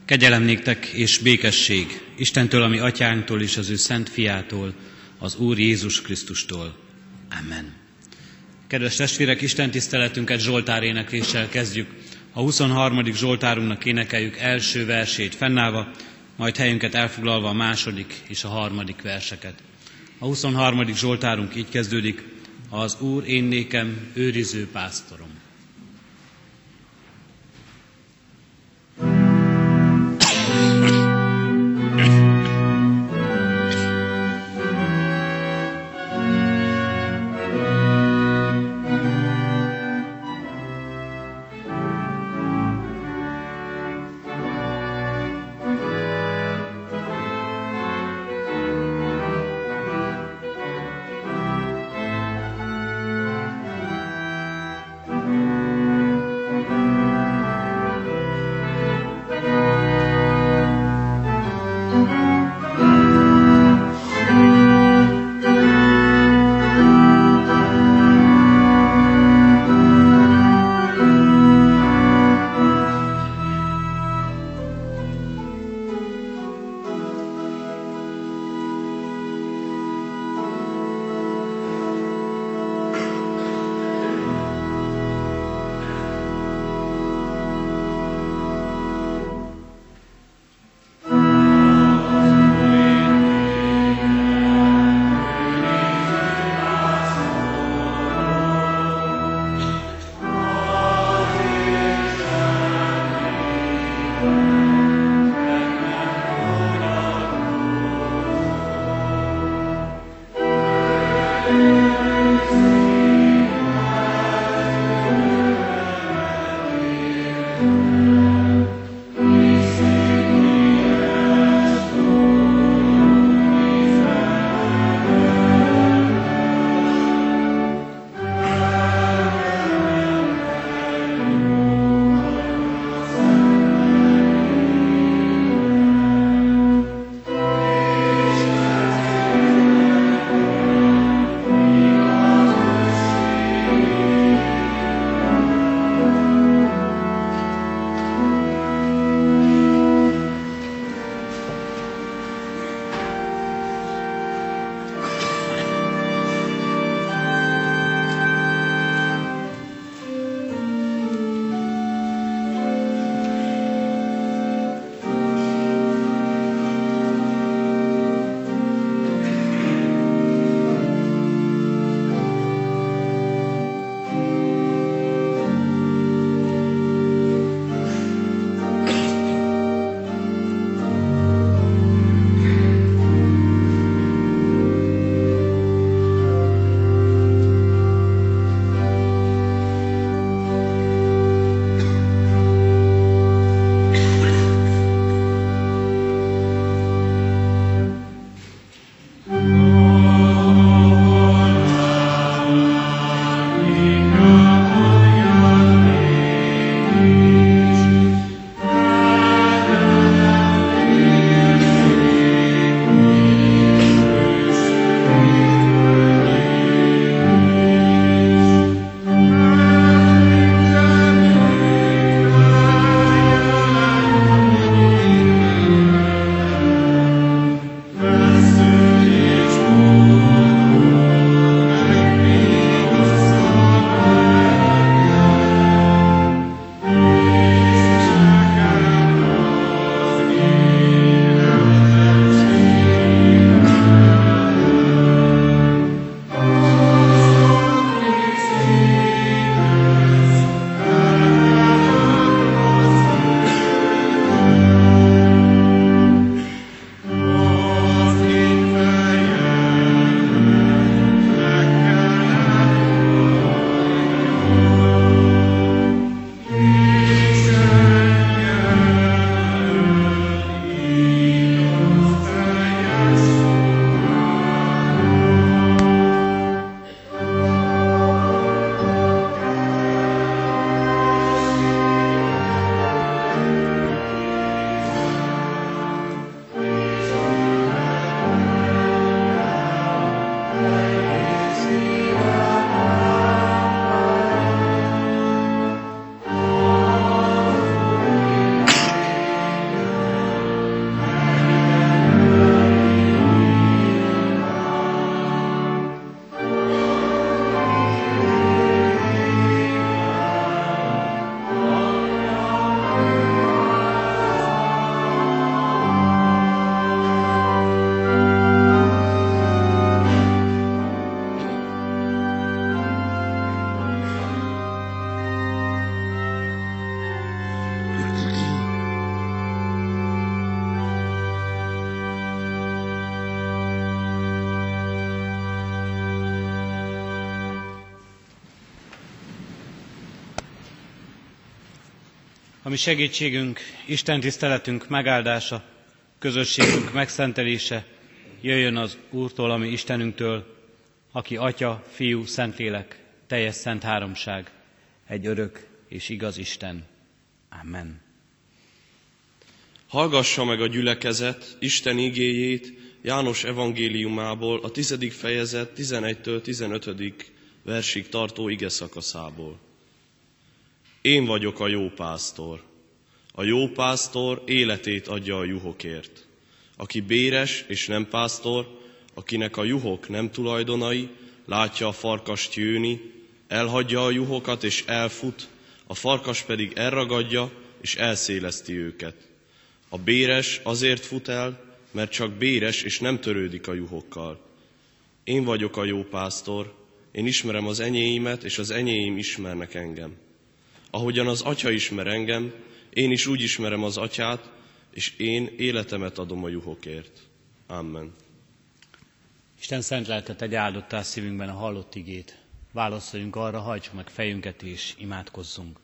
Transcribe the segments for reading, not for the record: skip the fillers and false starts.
Kegyelem néktek és békesség Istentől, ami atyánktól és az ő szent fiától, az Úr Jézus Krisztustól. Amen. Kedves testvérek, Isten tiszteletünket Zsoltár énekléssel kezdjük. A 23. Zsoltárunknak énekeljük első versét fennállva, majd helyünket elfoglalva a második és a harmadik verseket. A 23. Zsoltárunk így kezdődik: az Úr én nékem őriző pásztorom. Ami segítségünk, Isten tiszteletünk megáldása, közösségünk megszentelése jöjjön az Úrtól, ami Istenünktől, aki Atya, Fiú, Szentlélek, teljes szent háromság, egy örök és igaz Isten. Amen. Hallgassa meg a gyülekezet Isten igéjét János evangéliumából, a 10. fejezet 11-től 15. versig tartó igeszakaszából. Én vagyok a jó pásztor. A jó pásztor életét adja a juhokért. Aki béres és nem pásztor, akinek a juhok nem tulajdonai, látja a farkast jönni, elhagyja a juhokat és elfut, a farkas pedig elragadja és elszéleszti őket. A béres azért fut el, mert csak béres és nem törődik a juhokkal. Én vagyok a jó pásztor, én ismerem az enyéimet, és az enyéim ismernek engem. Ahogyan az Atya ismer engem, én is úgy ismerem az Atyát, és én életemet adom a juhokért. Amen. Isten szent lelke tegye áldottá szívünkben a hallott igét. Válaszoljunk arra, hajtsuk meg fejünket és imádkozzunk.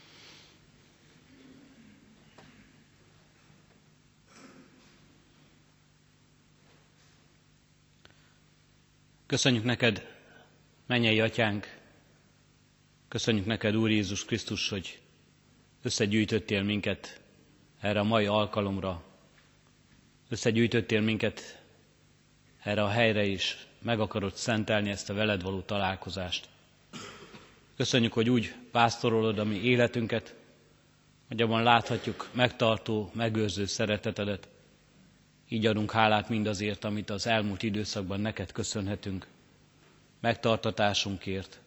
Köszönjük neked, mennyei Atyánk, köszönjük neked, Úr Jézus Krisztus, hogy összegyűjtöttél minket erre a mai alkalomra, összegyűjtöttél minket erre a helyre is, meg akarod szentelni ezt a veled való találkozást. Köszönjük, hogy úgy pásztorolod a mi életünket, hogy abban láthatjuk megtartó, megőrző szeretetedet. Így adunk hálát mindazért, amit az elmúlt időszakban neked köszönhetünk, megtartatásunkért,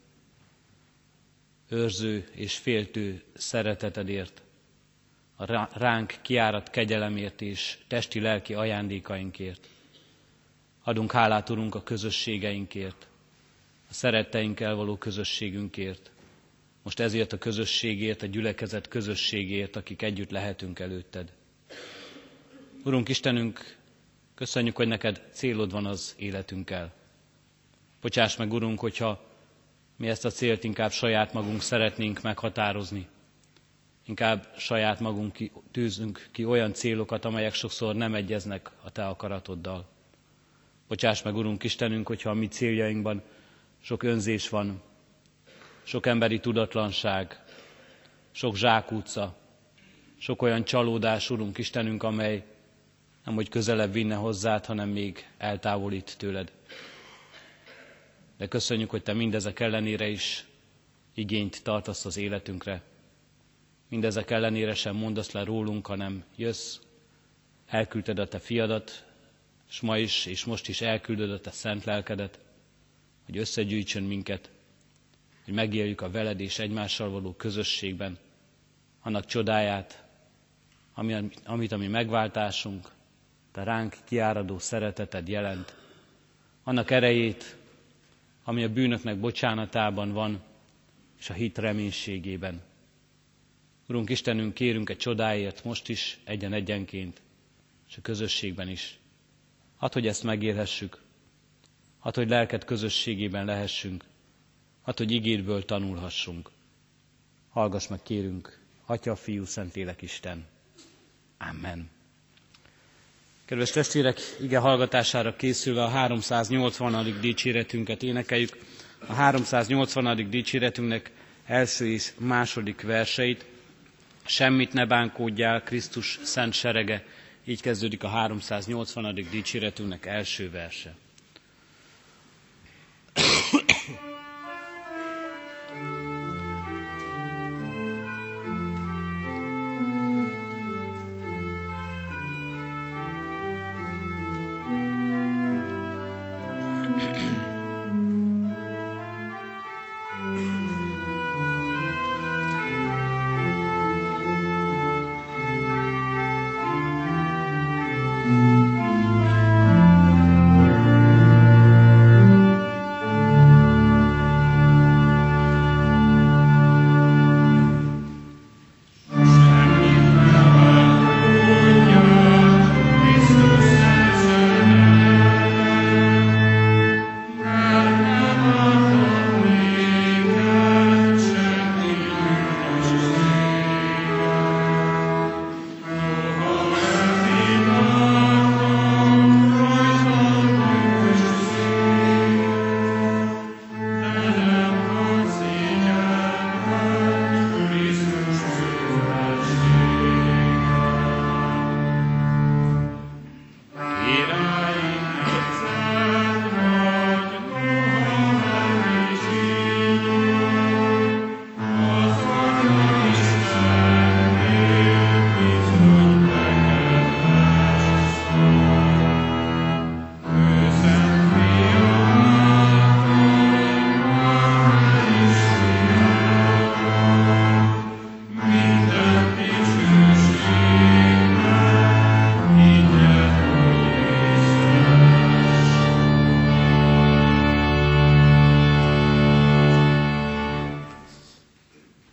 őrző és féltő szeretetedért, a ránk kiáradt kegyelemért és testi-lelki ajándékainkért. Adunk hálát, Urunk, a közösségeinkért, a szeretteinkkel való közösségünkért, most ezért a közösségért, a gyülekezet közösségért, akik együtt lehetünk előtted. Urunk Istenünk, köszönjük, hogy neked célod van az életünkkel. Bocsáss meg, Urunk, hogyha mi ezt a célt inkább saját magunk szeretnénk meghatározni. Inkább saját magunk tűzünk ki olyan célokat, amelyek sokszor nem egyeznek a te akaratoddal. Bocsáss meg, Urunk Istenünk, hogyha a mi céljainkban sok önzés van, sok emberi tudatlanság, sok zsákutca, sok olyan csalódás, Urunk Istenünk, amely nem hogy közelebb vinne hozzád, hanem még eltávolít tőled. De köszönjük, hogy te mindezek ellenére is igényt tartasz az életünkre. Mindezek ellenére sem mondasz le rólunk, hanem jössz, elküldted a te fiadat, és ma is, és most is elküldöd a te szent lelkedet, hogy összegyűjtsön minket, hogy megéljük a veled és egymással való közösségben annak csodáját, amit a mi megváltásunk, te ránk kiáradó szereteted jelent, annak erejét, ami a bűnöknek bocsánatában van, és a hit reménységében. Urunk Istenünk, kérünk egy csodáért most is, egyen-egyenként, és a közösségben is. Add, hogy ezt megélhessük, add, hogy lelked közösségében lehessünk, add, hogy igédből tanulhassunk. Hallgass meg, kérünk, Atya, Fiú, Szentlélek, Isten. Amen. Kedves testvérek, ige hallgatására készülve a 380. dicséretünket énekeljük. A 380. dicséretünknek első és második verseit. Semmit ne bánkódjál, Krisztus szent serege. Így kezdődik a 380. dicséretünknek első verse.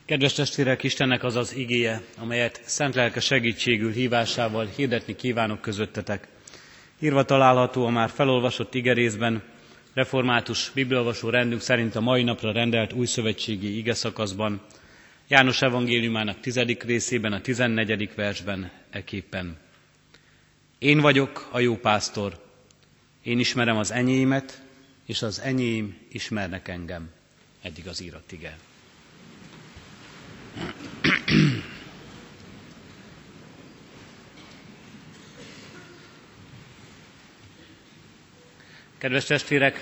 Kedves testvérek, Istennek az az igéje, amelyet szent lelke segítségül hívásával hirdetni kívánok közöttetek. Írva található a már felolvasott igerészben, református bibliaolvasó rendünk szerint a mai napra rendelt újszövetségi igeszakaszban, János evangéliumának 10. részében, a 14. versben eképpen. Én vagyok a jó pásztor, én ismerem az enyémet, és az enyém ismernek engem. Eddig az írott ige. Kedves testvérek,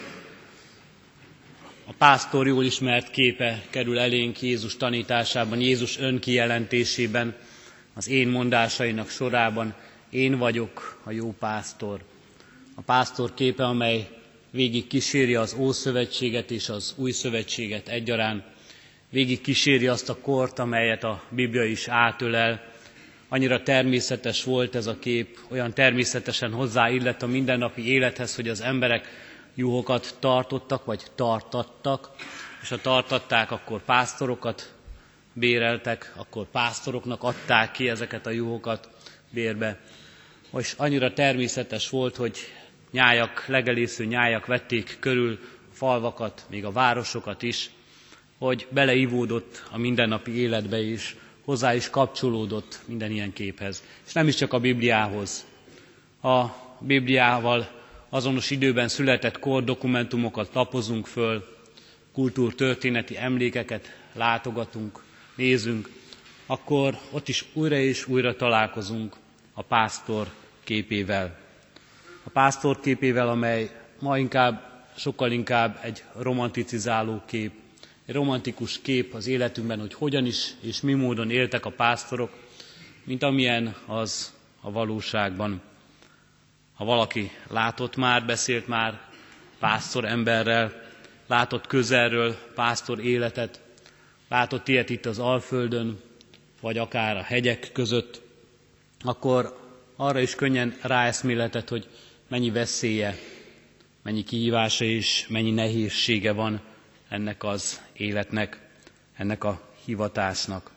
a pásztor jól ismert képe kerül elénk Jézus tanításában, Jézus önkijelentésében, az én mondásainak sorában. Én vagyok a jó pásztor. A pásztor képe, amely végig kíséri az Ószövetséget és az Új Szövetséget egyaránt, végig kíséri azt a kort, amelyet a Biblia is átölel. Annyira természetes volt ez a kép, olyan természetesen hozzáillett a mindennapi élethez, hogy az emberek juhokat tartottak, vagy tartattak, és ha tartatták, akkor pásztorokat béreltek, akkor pásztoroknak adták ki ezeket a juhokat bérbe. És annyira természetes volt, hogy legelésző nyájak vették körül a falvakat, még a városokat is, hogy beleivódott a mindennapi életbe is, hozzá is kapcsolódott minden ilyen képhez. És nem is csak a Bibliához. A Bibliával azonos időben született kordokumentumokat lapozunk föl, kultúrtörténeti emlékeket látogatunk, nézünk, akkor ott is újra és újra találkozunk a pásztor képével. A pásztor képével, amely ma sokkal inkább egy romanticizáló kép, egy romantikus kép az életünkben, hogy hogyan is és mi módon éltek a pásztorok, mint amilyen az a valóságban. Ha valaki látott már, beszélt már pásztor emberrel, látott közelről pásztor életet, látott ilyet itt az Alföldön, vagy akár a hegyek között, akkor arra is könnyen ráeszméletett, hogy mennyi veszélye, mennyi kihívása és mennyi nehézsége van ennek az életnek, ennek a hivatásnak.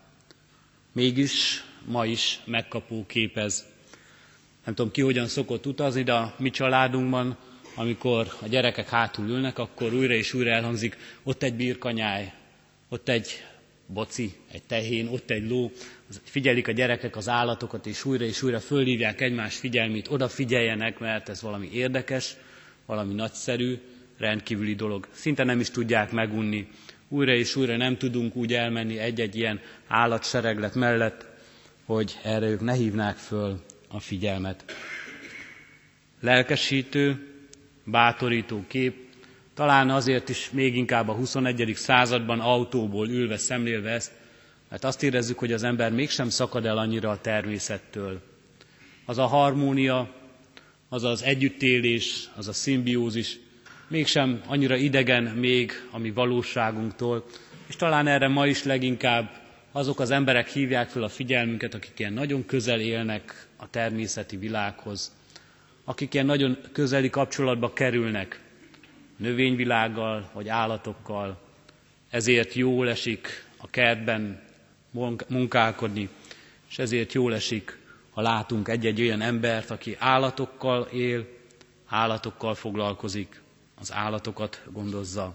Mégis ma is megkapó kép ez. Nem tudom, ki hogyan szokott utazni, de a mi családunkban, amikor a gyerekek hátul ülnek, akkor újra és újra elhangzik, ott egy birkanyáj, ott egy boci, egy tehén, ott egy ló. Figyelik a gyerekek az állatokat, és újra fölhívják egymás figyelmét, odafigyeljenek, mert ez valami érdekes, valami nagyszerű, rendkívüli dolog. Szinte nem is tudják megunni. Újra és újra nem tudunk úgy elmenni egy-egy ilyen állatsereglet mellett, hogy erre ők ne hívnák föl a figyelmet. Lelkesítő, bátorító kép, talán azért is még inkább a 21. században autóból ülve szemlélve ezt, mert azt érezzük, hogy az ember mégsem szakad el annyira a természettől. Az a harmónia, az az együttélés, az a szimbiózis mégsem annyira idegen még a mi valóságunktól, és talán erre ma is leginkább azok az emberek hívják fel a figyelmünket, akik ilyen nagyon közel élnek a természeti világhoz, akik ilyen nagyon közeli kapcsolatba kerülnek növényvilággal vagy állatokkal, ezért jól esik a kertben munkálkodni, és ezért jól esik, ha látunk egy-egy olyan embert, aki állatokkal él, állatokkal foglalkozik, az állatokat gondozza.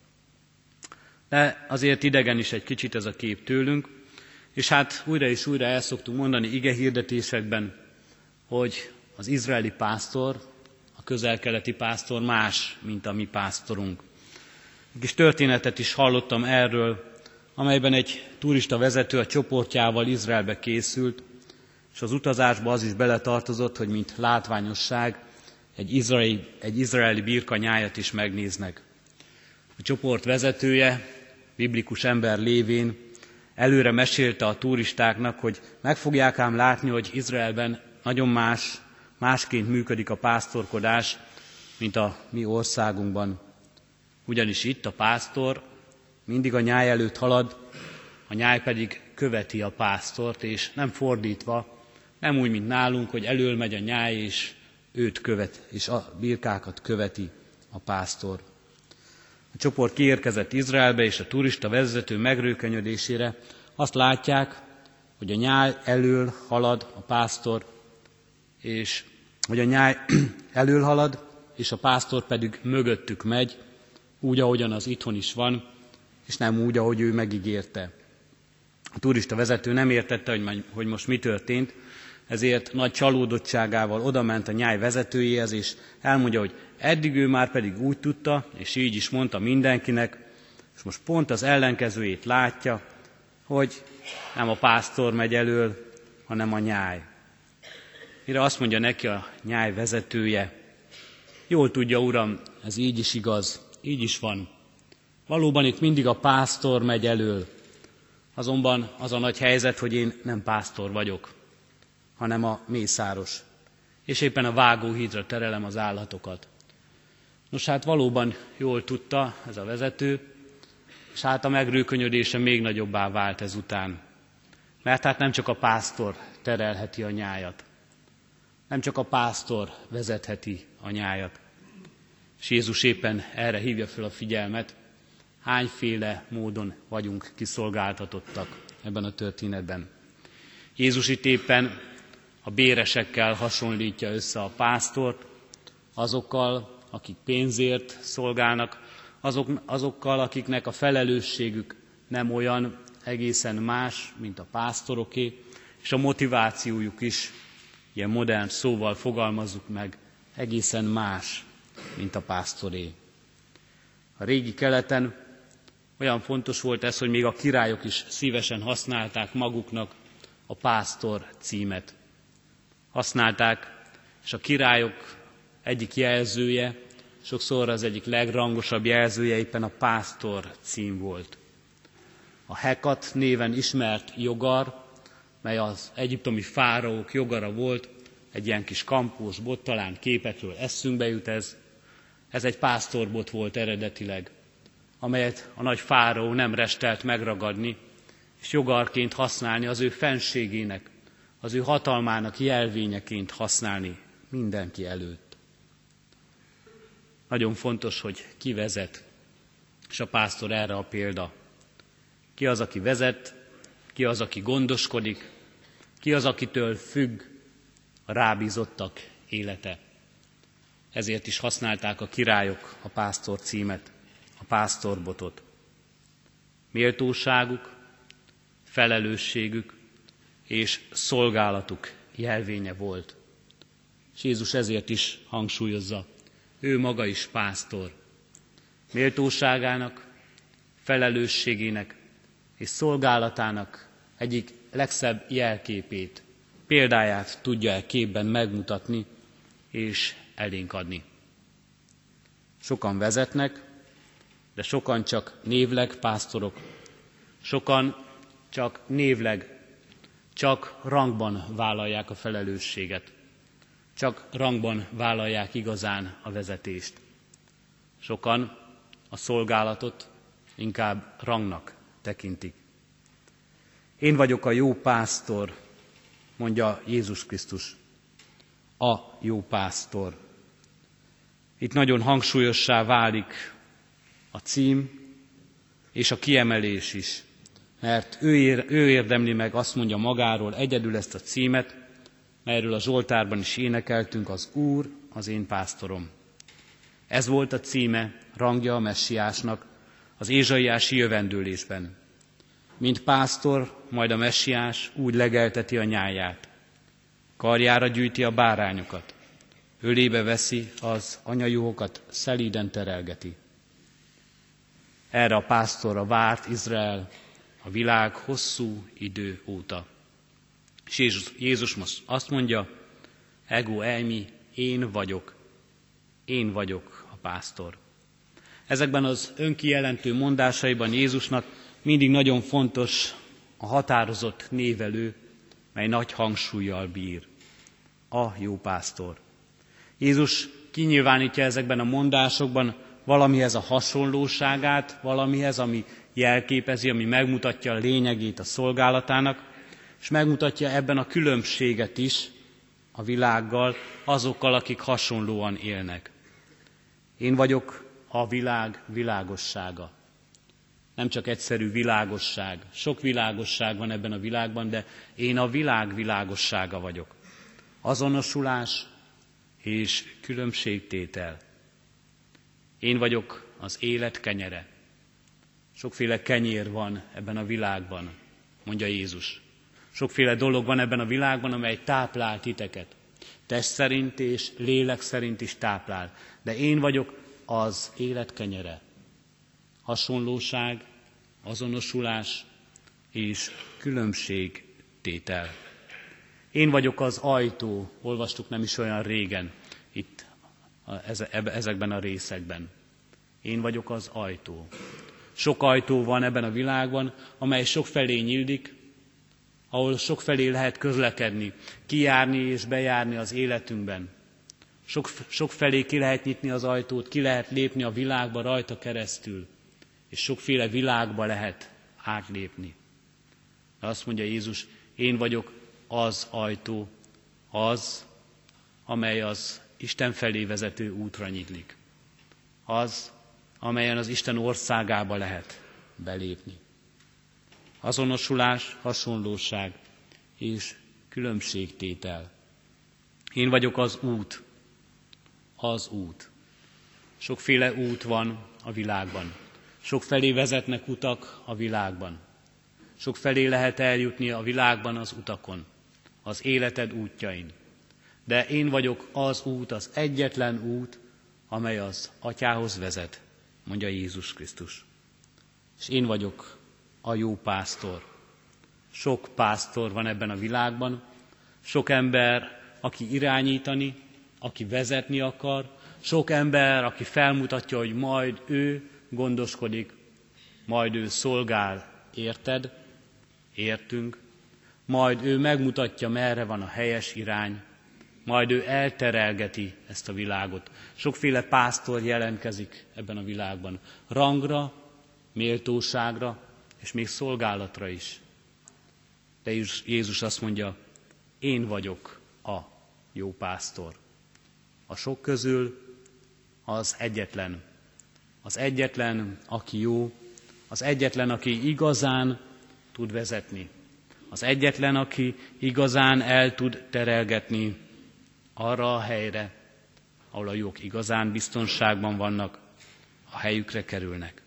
De azért idegen is egy kicsit ez a kép tőlünk, és hát újra és újra el szoktunk mondani igehirdetésekben, hogy az izraeli pásztor, a közel-keleti pásztor más, mint a mi pásztorunk. Egy kis történetet is hallottam erről, amelyben egy turista vezető a csoportjával Izraelbe készült, és az utazásba az is beletartozott, hogy mint látványosság egy izraeli birkanyájat is megnéznek. A csoport vezetője, biblikus ember lévén előre mesélte a turistáknak, hogy meg fogják ám látni, hogy Izraelben nagyon másként működik a pásztorkodás, mint a mi országunkban. Ugyanis itt a pásztor mindig a nyáj előtt halad, a nyáj pedig követi a pásztort, és nem fordítva, nem úgy, mint nálunk, hogy elől megy a nyáj, és őt követ, és a birkákat követi a pásztor. A csoport kiérkezett Izraelbe, és a turista vezető megrőkönyödésére azt látják, hogy a nyáj elől halad a pásztor, és a pásztor pedig mögöttük megy, úgy, ahogyan az itthon is van, és nem úgy, ahogy ő megígérte. A turista vezető nem értette, hogy most mi történt, ezért nagy csalódottságával odament a nyáj vezetőjéhez, és elmondja, hogy eddig ő már pedig úgy tudta, és így is mondta mindenkinek, és most pont az ellenkezőjét látja, hogy nem a pásztor megy elől, hanem a nyáj. Mire azt mondja neki a nyáj vezetője: jól tudja, uram, ez így is igaz, így is van. Valóban itt mindig a pásztor megy elől, azonban az a nagy helyzet, hogy én nem pásztor vagyok, hanem a mészáros, és éppen a vágóhídra terelem az állatokat. Nos, hát valóban jól tudta ez a vezető, és hát a megrőkönyödése még nagyobbá vált ezután. Mert hát nem csak a pásztor terelheti a nyájat, nem csak a pásztor vezetheti a nyájat. És Jézus éppen erre hívja fel a figyelmet, hányféle módon vagyunk kiszolgáltatottak ebben a történetben. Jézus itt éppen a béresekkel hasonlítja össze a pásztort, azokkal, akik pénzért szolgálnak, azokkal, akiknek a felelősségük nem olyan, egészen más, mint a pásztoroké, és a motivációjuk is, ilyen modern szóval fogalmazzuk meg, egészen más, mint a pásztoré. A régi keleten olyan fontos volt ez, hogy még a királyok is szívesen használták maguknak a pásztor címet. Használták, és a királyok egyik jelzője, sokszor az egyik legrangosabb jelzője éppen a pásztor cím volt. A Hekat néven ismert jogar, mely az egyiptomi fáraók jogara volt, egy ilyen kis kampós bot, talán képekről eszünkbe jut ez egy pásztorbot volt eredetileg, amelyet a nagy fáraó nem restelt megragadni, és jogarként használni, az ő fenségének, az ő hatalmának jelvényeként használni mindenki előtt. Nagyon fontos, hogy ki vezet, és a pásztor erre a példa. Ki az, aki vezet, ki az, aki gondoskodik, ki az, akitől függ a rábízottak élete. Ezért is használták a királyok a pásztor címet, a pásztorbotot. Méltóságuk, felelősségük és szolgálatuk jelvénye volt. És Jézus ezért is hangsúlyozza, ő maga is pásztor. Méltóságának, felelősségének és szolgálatának egyik legszebb jelképét, példáját tudja e képben megmutatni és elénk adni. Sokan vezetnek, de sokan csak névleg pásztorok, sokan csak névleg, csak rangban vállalják a felelősséget, csak rangban vállalják igazán a vezetést. Sokan a szolgálatot inkább rangnak tekintik. Én vagyok a jó pásztor, mondja Jézus Krisztus, a jó pásztor. Itt nagyon hangsúlyossá válik a cím és a kiemelés is, mert ő érdemli meg, azt mondja magáról egyedül ezt a címet, melyről a Zsoltárban is énekeltünk, az Úr az én pásztorom. Ez volt a címe, rangja a messiásnak az ézsaiási jövendőlésben. Mint pásztor, majd a messiás úgy legelteti a nyáját. Karjára gyűjti a bárányokat, ölébe veszi az anyajuhokat, szelíden terelgeti. Erre a pásztorra várt Izrael a világ hosszú idő óta. És Jézus most azt mondja, ego eimi, én vagyok a pásztor. Ezekben az önkijelentő mondásaiban Jézusnak mindig nagyon fontos a határozott névelő, mely nagy hangsúllyal bír. A jó pásztor. Jézus kinyilvánítja ezekben a mondásokban valamihez a hasonlóságát, valamihez, ami jelképezi, ami megmutatja a lényegét a szolgálatának, és megmutatja ebben a különbséget is a világgal, azokkal, akik hasonlóan élnek. Én vagyok a világ világossága. Nem csak egyszerű világosság. Sok világosság van ebben a világban, de én a világ világossága vagyok. Azonosulás és különbségtétel. Én vagyok az élet kenyere. Sokféle kenyér van ebben a világban, mondja Jézus. Sokféle dolog van ebben a világban, amely táplál titeket. Test szerint és lélek szerint is táplál. De én vagyok az élet kenyere. Hasonlóság, azonosulás és különbségtétel. Én vagyok az ajtó, olvastuk nem is olyan régen itt ezekben a részekben. Én vagyok az ajtó. Sok ajtó van ebben a világban, amely sokfelé nyílik, ahol sokfelé lehet közlekedni, kijárni és bejárni az életünkben. Sokfelé ki lehet nyitni az ajtót, ki lehet lépni a világba rajta keresztül, és sokféle világba lehet átlépni. De azt mondja Jézus, én vagyok az ajtó, az, amely az Isten felé vezető útra nyílik. Az, amelyen az Isten országába lehet belépni. Azonosulás, hasonlóság és különbségtétel. Én vagyok az út. Az út. Sokféle út van a világban. Sokfelé vezetnek utak a világban. Sokfelé lehet eljutni a világban az utakon, az életed útjain. De én vagyok az út, az egyetlen út, amely az Atyához vezet, mondja Jézus Krisztus. És én vagyok a jó pásztor. Sok pásztor van ebben a világban, sok ember, aki irányítani, aki vezetni akar, sok ember, aki felmutatja, hogy majd ő gondoskodik, majd ő szolgál, érted, értünk, majd ő megmutatja, merre van a helyes irány, majd ő elterelgeti ezt a világot. Sokféle pásztor jelentkezik ebben a világban. Rangra, méltóságra, és még szolgálatra is. De Jézus azt mondja, én vagyok a jó pásztor. A sok közül az egyetlen. Az egyetlen, aki jó, az egyetlen, aki igazán tud vezetni. Az egyetlen, aki igazán el tud terelgetni arra a helyre, ahol a jók igazán biztonságban vannak, a helyükre kerülnek.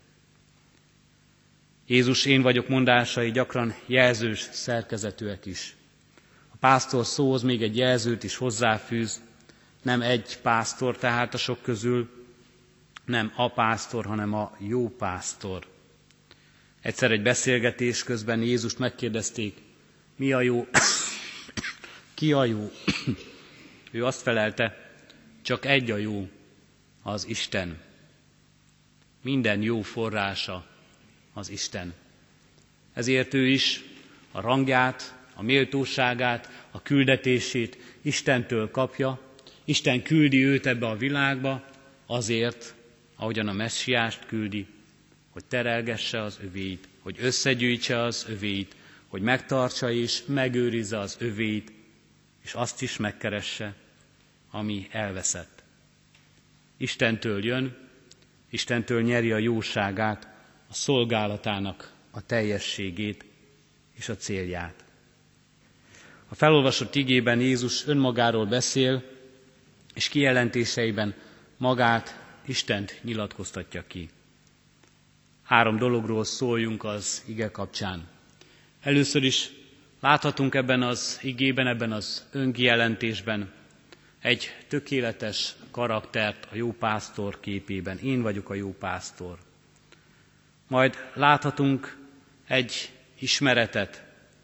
Jézus én vagyok mondásai gyakran jelzős szerkezetűek is. A pásztor szóhoz még egy jelzőt is hozzáfűz, nem egy pásztor tehát a sok közül, nem a pásztor, hanem a jó pásztor. Egyszer egy beszélgetés közben Jézust megkérdezték, mi a jó, ki a jó? Ő azt felelte, csak egy a jó, az Isten. Minden jó forrása az Isten. Ezért ő is a rangját, a méltóságát, a küldetését Istentől kapja. Isten küldi őt ebbe a világba azért, ahogyan a messziást küldi, hogy terelgesse az övéit, hogy összegyűjtse az övéit, hogy megtartsa és megőrizze az övéit, és azt is megkeresse, ami elveszett. Istentől jön, Istentől nyeri a jóságát, a szolgálatának a teljességét és a célját. A felolvasott igében Jézus önmagáról beszél, és kijelentéseiben magát, Istent nyilatkoztatja ki. 3 dologról szóljunk az ige kapcsán. Először is láthatunk ebben az igében, ebben az önkijelentésben egy tökéletes karaktert a jó pásztor képében. Én vagyok a jó pásztor. Majd láthatunk egy ismeretet,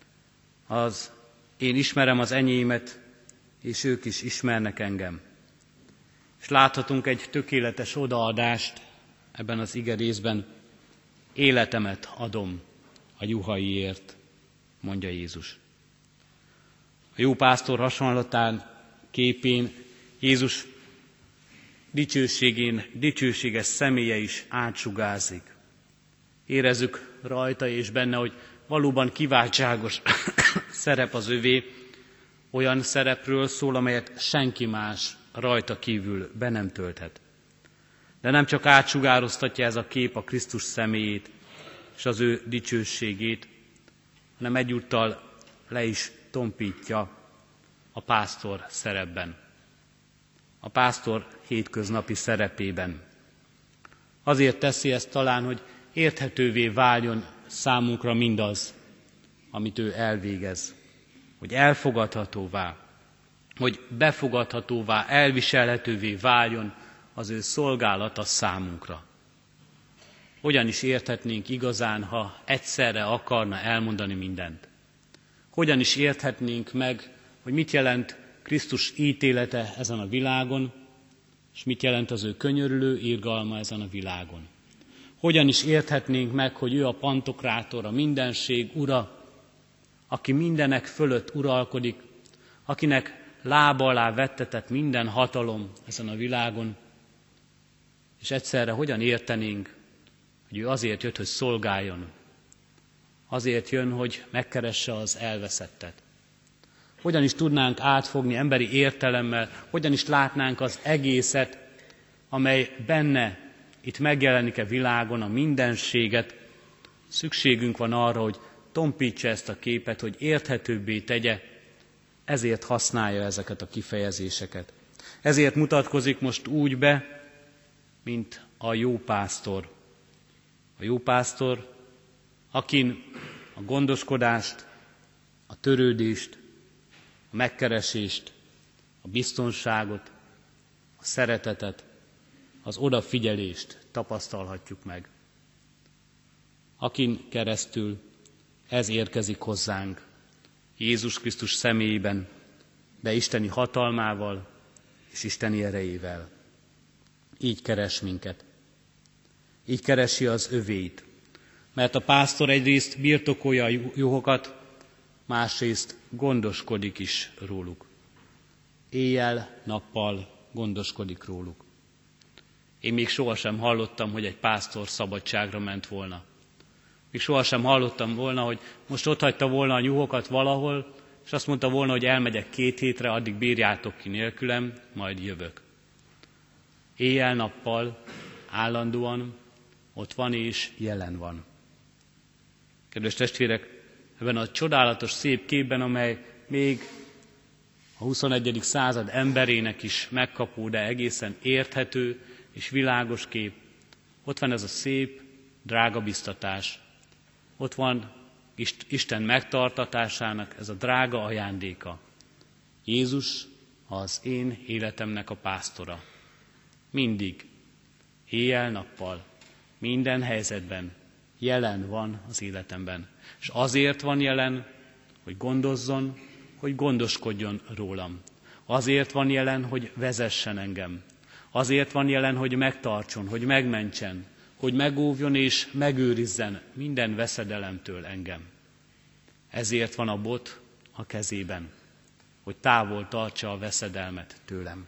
én ismerem az enyémet, és ők is ismernek engem. És láthatunk egy tökéletes odaadást ebben az ige részben, életemet adom a juhaiért, mondja Jézus. A jó pásztor hasonlatán, képén Jézus dicsőséges személye is átsugázik. Érezzük rajta és benne, hogy valóban kiváltságos szerep az övé, olyan szerepről szól, amelyet senki más rajta kívül be nem tölthet. De nem csak átsugároztatja ez a kép a Krisztus személyét, és az ő dicsőségét, hanem egyúttal le is tompítja a pásztor szerepben, a pásztor hétköznapi szerepében. Azért teszi ezt talán, hogy érthetővé váljon számunkra mindaz, amit ő elvégez, hogy elfogadhatóvá, hogy befogadhatóvá, elviselhetővé váljon az ő szolgálata számunkra. Hogyan is érthetnénk igazán, ha egyszerre akarna elmondani mindent? Hogyan is érthetnénk meg, hogy mit jelent Krisztus ítélete ezen a világon, és mit jelent az ő könyörülő irgalma ezen a világon? Hogyan is érthetnénk meg, hogy ő a Pantokrátor, a mindenség ura, aki mindenek fölött uralkodik, akinek lába alá vettetett minden hatalom ezen a világon, és egyszerre hogyan értenénk, hogy ő azért jött, hogy szolgáljon, azért jön, hogy megkeresse az elveszettet. Hogyan is tudnánk átfogni emberi értelemmel, hogyan is látnánk az egészet, amely benne itt megjelenik a világon, a mindenséget. Szükségünk van arra, hogy tompítsa ezt a képet, hogy érthetőbbé tegye, ezért használja ezeket a kifejezéseket. Ezért mutatkozik most úgy be, mint a jó pásztor. A jó pásztor, akin a gondoskodást, a törődést, a megkeresést, a biztonságot, a szeretetet, az odafigyelést tapasztalhatjuk meg. Akin keresztül ez érkezik hozzánk Jézus Krisztus személyében, de isteni hatalmával és isteni erejével. Így keres minket. Így keresi az övéit. Mert a pásztor egyrészt birtokolja a juhokat, másrészt gondoskodik is róluk. Éjjel-nappal gondoskodik róluk. Én még sohasem hallottam, hogy egy pásztor szabadságra ment volna. Még sohasem hallottam volna, hogy most otthagyta volna a juhokat valahol, és azt mondta volna, hogy elmegyek 2 hétre, addig bírjátok ki nélkülem, majd jövök. Éjjel-nappal állandóan ott van és jelen van. Kedves testvérek, ebben a csodálatos, szép képben, amely még a 21. század emberének is megkapó, de egészen érthető és világos kép, ott van ez a szép, drága biztatás. Ott van Isten megtartatásának ez a drága ajándéka. Jézus az én életemnek a pásztora. Mindig, éjjel-nappal, minden helyzetben jelen van az életemben. És azért van jelen, hogy gondozzon, hogy gondoskodjon rólam. Azért van jelen, hogy vezessen engem. Azért van jelen, hogy megtartson, hogy megmentsen, hogy megóvjon és megőrizzen minden veszedelemtől engem. Ezért van a bot a kezében, hogy távol tartsa a veszedelmet tőlem.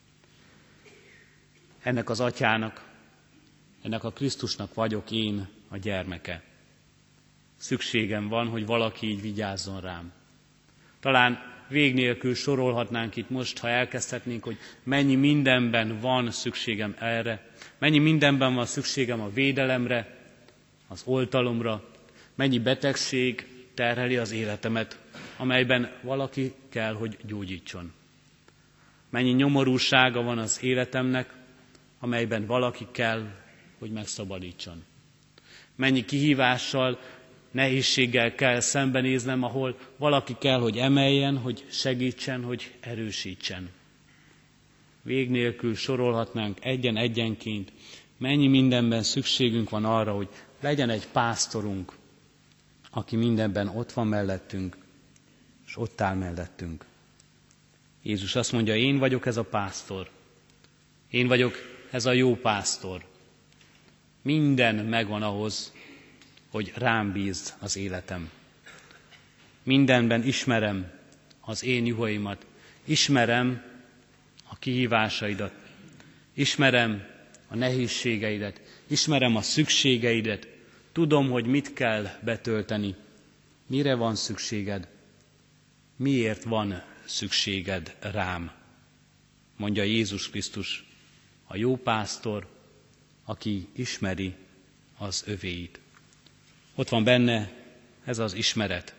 Ennek az atyának, ennek a Krisztusnak vagyok én a gyermeke. Szükségem van, hogy valaki így vigyázzon rám. Talán vég nélkül sorolhatnánk itt most, ha elkezdhetnénk, hogy mennyi mindenben van szükségem erre, mennyi mindenben van szükségem a védelemre, az oltalomra, mennyi betegség terheli az életemet, amelyben valaki kell, hogy gyógyítson. Mennyi nyomorúsága van az életemnek, amelyben valaki kell, hogy megszabadítson. Mennyi kihívással, nehézséggel kell szembenéznem, ahol valaki kell, hogy emeljen, hogy segítsen, hogy erősítsen. Vég nélkül sorolhatnánk egyen-egyenként, mennyi mindenben szükségünk van arra, hogy legyen egy pásztorunk, aki mindenben ott van mellettünk, és ott áll mellettünk. Jézus azt mondja, én vagyok ez a pásztor. Én vagyok ez a jó pásztor. Minden megvan ahhoz, hogy rám bízd az életem. Mindenben ismerem az én juhaimat, ismerem a kihívásaidat, ismerem a nehézségeidet, ismerem a szükségeidet, tudom, hogy mit kell betölteni, mire van szükséged, miért van szükséged rám, mondja Jézus Krisztus, a jó pásztor, aki ismeri az övéit. Ott van benne ez az ismeret.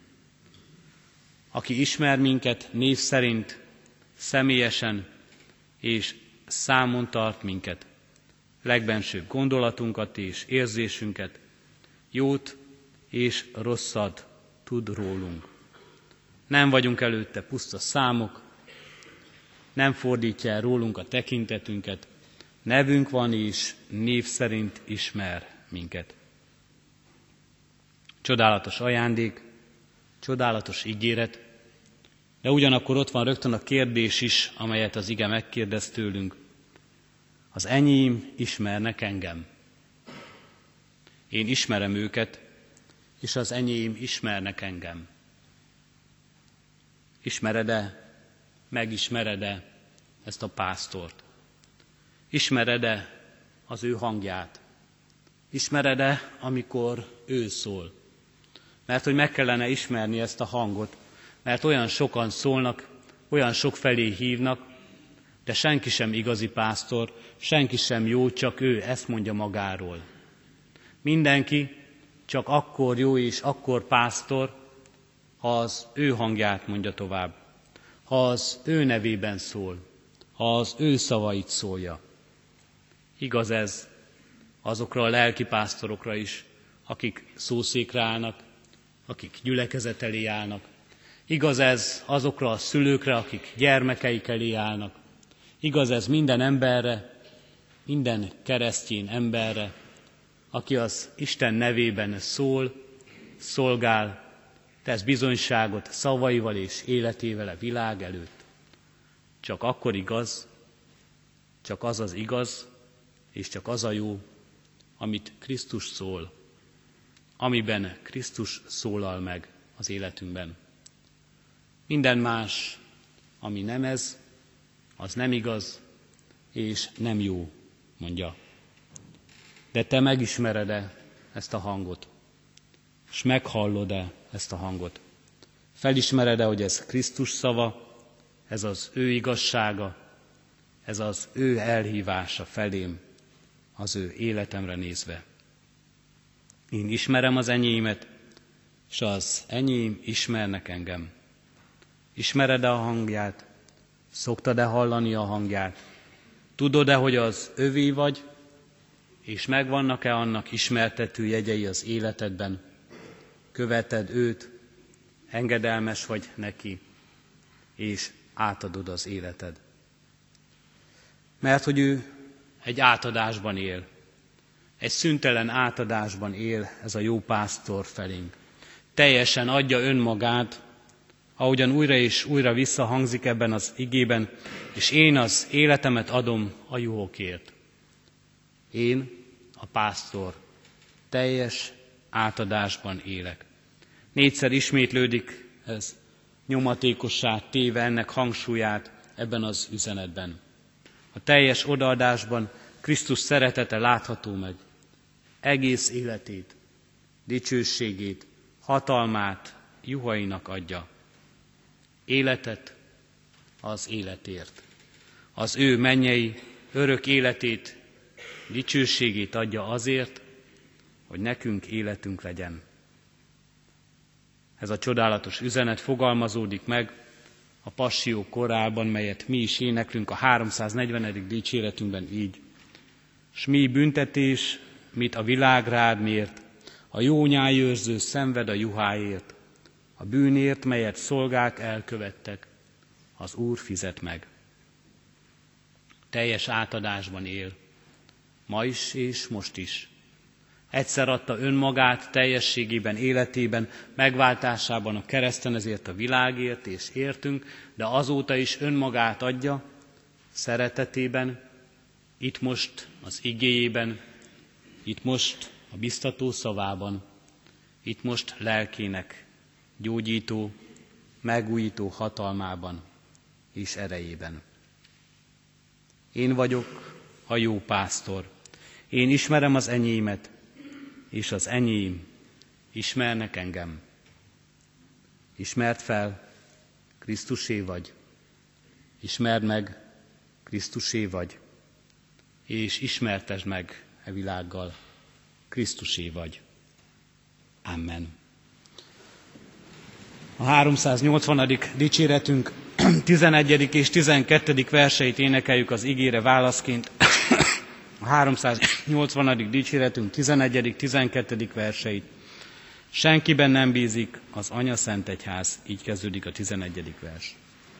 Aki ismer minket név szerint, személyesen és számon tart minket, legbensőbb gondolatunkat és érzésünket, jót és rosszat tud rólunk. Nem vagyunk előtte puszta számok, nem fordítja el rólunk a tekintetünket, nevünk van és név szerint ismer minket. Csodálatos ajándék, csodálatos ígéret, de ugyanakkor ott van rögtön a kérdés is, amelyet az ige megkérdez tőlünk. Az enyém ismernek engem. Én ismerem őket, és az enyém ismernek engem. Ismered-e, megismered-e ezt a pásztort? Ismered-e az ő hangját? Ismered-e, amikor ő szól? Mert hogy meg kellene ismerni ezt a hangot, mert olyan sokan szólnak, olyan sok felé hívnak, de senki sem igazi pásztor, senki sem jó, csak ő ezt mondja magáról. Mindenki csak akkor jó és akkor pásztor, ha az ő hangját mondja tovább, ha az ő nevében szól, ha az ő szavait szólja. Igaz ez azokra a lelkipásztorokra is, akik szószékre állnak, akik gyülekezet elé állnak. Igaz ez azokra a szülőkre, akik gyermekeik elé állnak. Igaz ez minden emberre, minden keresztény emberre, aki az Isten nevében szól, szolgál, tesz bizonyságot szavaival és életével a világ előtt. Csak akkor igaz, csak az az igaz, és csak az a jó, amit Krisztus szól, amiben Krisztus szólal meg az életünkben. Minden más, ami nem ez, az nem igaz, és nem jó, mondja. De te megismered-e ezt a hangot? És meghallod-e ezt a hangot? Felismered-e, hogy ez Krisztus szava, ez az ő igazsága, ez az ő elhívása felém, az ő életemre nézve? Én ismerem az enyémet, és az enyém ismernek engem. Ismered-e a hangját? Szoktad-e hallani a hangját? Tudod-e, hogy az övé vagy, és megvannak-e annak ismertető jegyei az életedben? Követed őt, engedelmes vagy neki, és átadod az életed. Mert hogy ő egy átadásban él, egy szüntelen átadásban él ez a jó pásztor felénk. Teljesen adja önmagát, ahogyan újra és újra visszahangzik ebben az igében, és én az életemet adom a juhokért. Én, a pásztor, teljes átadásban élek. 4-szer ismétlődik ez nyomatékossá téve ennek hangsúlyát ebben az üzenetben. A teljes odaadásban Krisztus szeretete látható meg. Egész életét, dicsőségét, hatalmát juhainak adja. Életet az életért. Az ő mennyei, örök életét, dicsőségét adja azért, hogy nekünk életünk legyen. Ez a csodálatos üzenet fogalmazódik meg a Passzió korában, melyet mi is éneklünk a 340. dicséretünkben így. S mi büntetés, mit a világ rád mért, a jó nyájőrző szenved a juháért, a bűnért, melyet szolgák elkövettek, az Úr fizet meg. Teljes átadásban él, ma is és most is. Egyszer adta önmagát teljességében, életében, megváltásában a kereszten, ezért a világért és értünk, de azóta is önmagát adja, szeretetében, itt most az igéjében, itt most a biztató szavában, itt most lelkének gyógyító, megújító hatalmában és erejében. Én vagyok a jó pásztor. Én ismerem az enyémet, és az enyém ismernek engem. Ismerd fel, Krisztusé vagy. Ismerd meg, Krisztusé vagy. És ismertesd meg e világgal, Krisztusé vagy. Amen. A 380. dicséretünk 11. és 12. verseit énekeljük az igére válaszként. A 380. dicséretünk 11. 12. verseit. Senkiben nem bízik az Anya Szent Egyház, így kezdődik a 11. vers.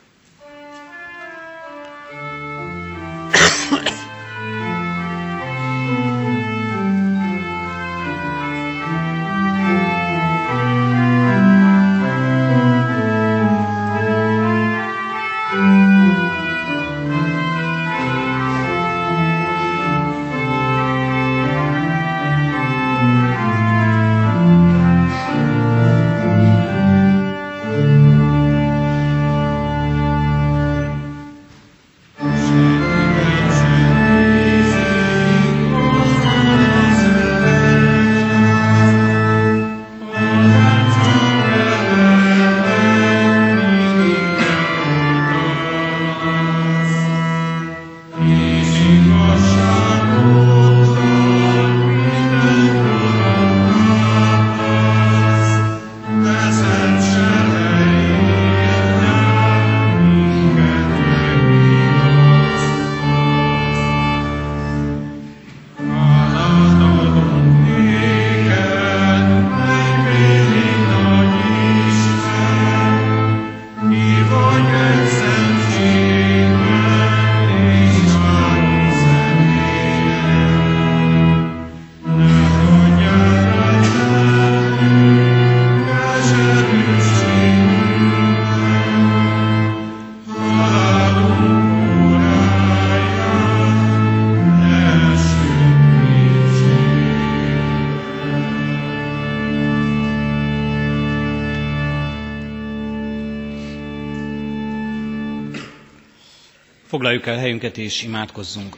Foglaljuk el helyünket és imádkozzunk.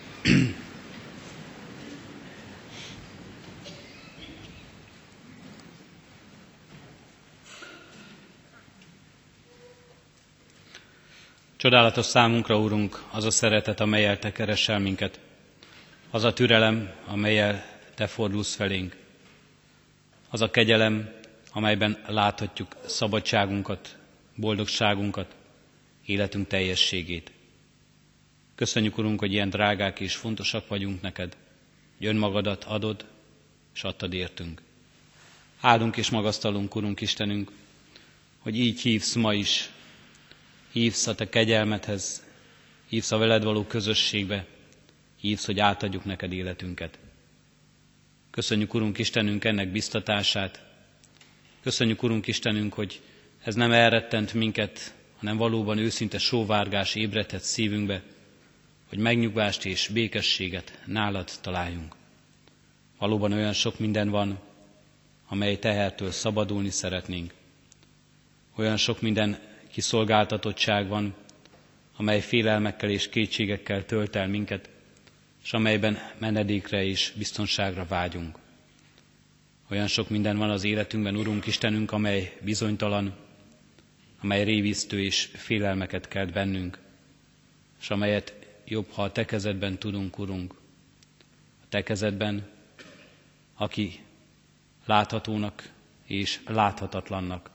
Csodálatos számunkra, Úrunk, az a szeretet, amellyel Te keresel minket, az a türelem, amellyel Te fordulsz felénk, az a kegyelem, amelyben láthatjuk szabadságunkat, boldogságunkat, életünk teljességét. Köszönjük, Urunk, hogy ilyen drágák és fontosak vagyunk neked, hogy önmagadat adod, és adtad értünk. Áldunk és magasztalunk, Urunk Istenünk, hogy így hívsz ma is, hívsz a Te kegyelmedhez, hívsz a veled való közösségbe, hívsz, hogy átadjuk neked életünket. Köszönjük, Urunk Istenünk, ennek biztatását. Köszönjük, Urunk Istenünk, hogy ez nem elrettent minket, hanem valóban őszinte sóvárgás ébredhet szívünkbe, hogy megnyugvást és békességet nálad találjunk. Valóban olyan sok minden van, amely tehertől szabadulni szeretnénk. Olyan sok minden kiszolgáltatottság van, amely félelmekkel és kétségekkel tölt el minket, és amelyben menedékre és biztonságra vágyunk. Olyan sok minden van az életünkben, Urunk Istenünk, amely bizonytalan, amely révisztő és félelmeket kelt bennünk, és amelyet jobb, ha a Te kezedben tudunk, Urunk. A Te kezedben, aki láthatónak és láthatatlannak,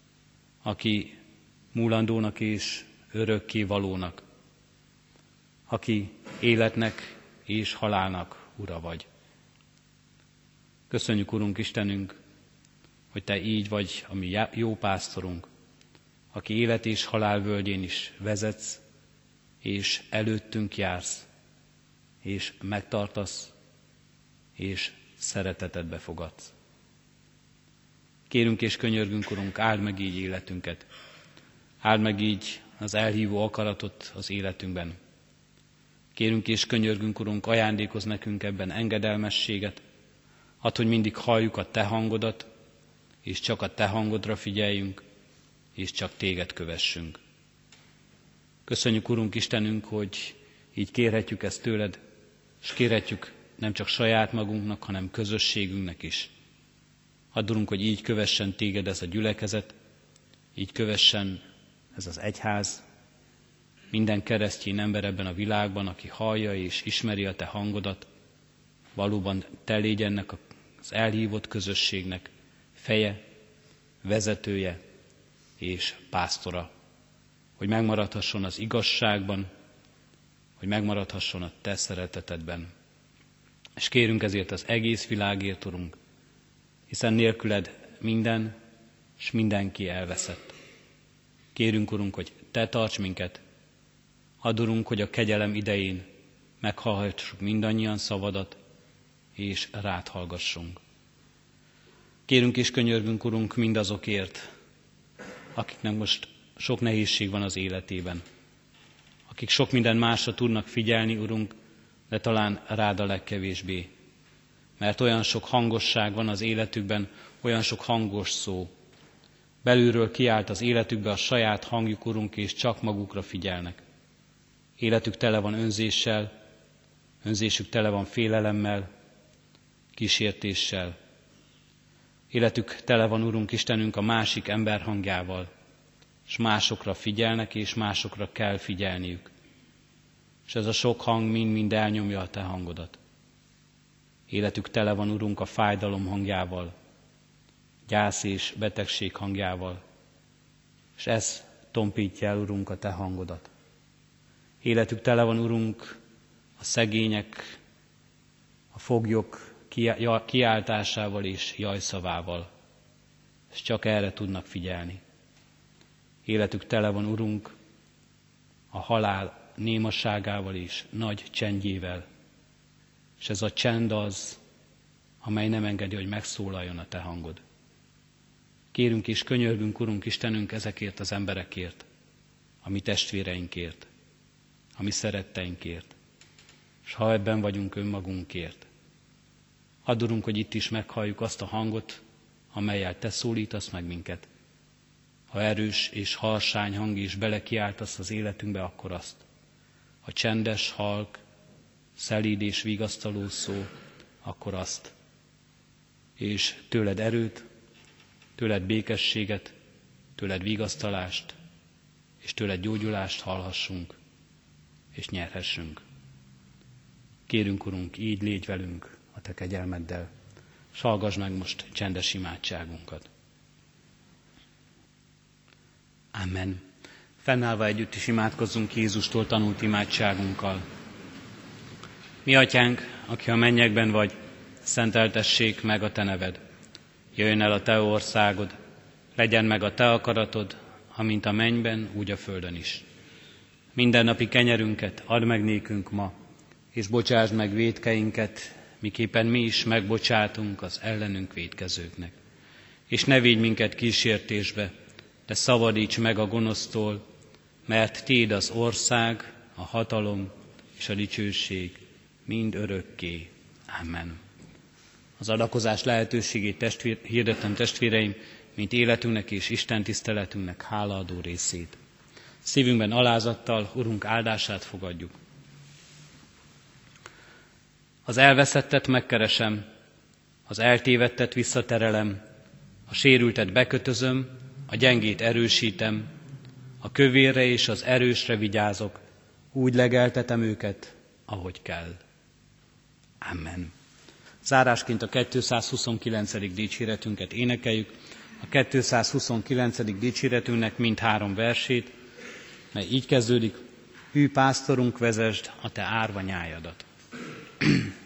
aki múlandónak és örökké valónak, aki életnek és halálnak ura vagy. Köszönjük, Urunk Istenünk, hogy Te így vagy a mi jó pásztorunk, aki élet és halál völgyén is vezetsz, és előttünk jársz, és megtartasz, és szeretetedbe fogadsz. Kérünk és könyörgünk, Urunk, áld meg így életünket. Áld meg így az elhívó akaratot az életünkben. Kérünk és könyörgünk, Urunk, ajándékozz nekünk ebben engedelmességet, add, hogy mindig halljuk a Te hangodat, és csak a Te hangodra figyeljünk, és csak Téged kövessünk. Köszönjük, Urunk Istenünk, hogy így kérhetjük ezt tőled, és kérhetjük nem csak saját magunknak, hanem közösségünknek is. Add, Urunk, hogy így kövessen Téged ez a gyülekezet, így kövessen ez az egyház, minden keresztény ember ebben a világban, aki hallja és ismeri a Te hangodat, valóban Te légy ennek az elhívott közösségnek feje, vezetője és pásztora, hogy megmaradhasson az igazságban, hogy megmaradhasson a te szeretetedben. És kérünk ezért az egész világért, Urunk, hiszen nélküled minden és mindenki elveszett. Kérünk, Urunk, hogy te tarts minket, add, Urunk, hogy a kegyelem idején meghallhassuk mindannyian szavadat, és rád hallgassunk. Kérünk és könyörgünk, Urunk, mindazokért, akiknek most sok nehézség van az életében, akik sok minden másra tudnak figyelni, Urunk, de talán rád a legkevésbé. Mert olyan sok hangosság van az életükben, olyan sok hangos szó. Belülről kiált az életükbe a saját hangjuk, Urunk, és csak magukra figyelnek. Életük tele van önzéssel, önzésük tele van félelemmel, kísértéssel. Életük tele van, Urunk Istenünk, a másik ember hangjával, és másokra figyelnek, és másokra kell figyelniük. És ez a sok hang mind-mind elnyomja a te hangodat. Életük tele van, Urunk, a fájdalom hangjával, gyász és betegség hangjával, és ez tompítja el, Urunk, a te hangodat. Életük tele van, Urunk, a szegények, a foglyok kiáltásával és jajszavával, és csak erre tudnak figyelni. Életük tele van, Urunk, a halál némaságával és nagy csendjével, és ez a csend az, amely nem engedi, hogy megszólaljon a te hangod. Kérünk és könyörgünk, Urunk Istenünk, ezekért az emberekért, a mi testvéreinkért, a mi szeretteinkért, és ha ebben vagyunk, önmagunkért. Add, Urunk, hogy itt is meghalljuk azt a hangot, amellyel te szólítasz meg minket. Ha erős és harsány hang is belekiáltasz az életünkbe, akkor azt. Ha csendes, halk, szelíd és vigasztaló szó, akkor azt. És tőled erőt, tőled békességet, tőled vigasztalást, és tőled gyógyulást hallhassunk, és nyerhessünk. Kérünk, Urunk, így légy velünk a te kegyelmeddel, s hallgass meg most csendes imádságunkat. Amen. Fennállva együtt is imádkozzunk Jézustól tanult imádságunkkal. Mi atyánk, aki a mennyekben vagy, szenteltessék meg a te neved. Jöjjön el a te országod, legyen meg a te akaratod, amint a mennyben, úgy a földön is. Mindennapi kenyerünket add meg nékünk ma, és bocsásd meg vétkeinket, miképpen mi is megbocsátunk az ellenünk vétkezőknek. És ne védj minket kísértésbe, de szabadíts meg a gonosztól, mert tiéd az ország, a hatalom és a dicsőség mind örökké. Amen. Az adakozás lehetőségét hirdetem, testvéreim, mint életünknek és Isten tiszteletünknek hálaadó részét. Szívünkben alázattal Urunk áldását fogadjuk. Az elveszettet megkeresem, az eltévedtet visszaterelem, a sérültet bekötözöm, a gyengét erősítem, a kövérre és az erősre vigyázok, úgy legeltetem őket, ahogy kell. Amen. Zárásként a 229. dicséretünket énekeljük, a 229. dicséretünknek mindhárom versét, mely így kezdődik: Hű pásztorunk, vezesd a te árva nyájadat.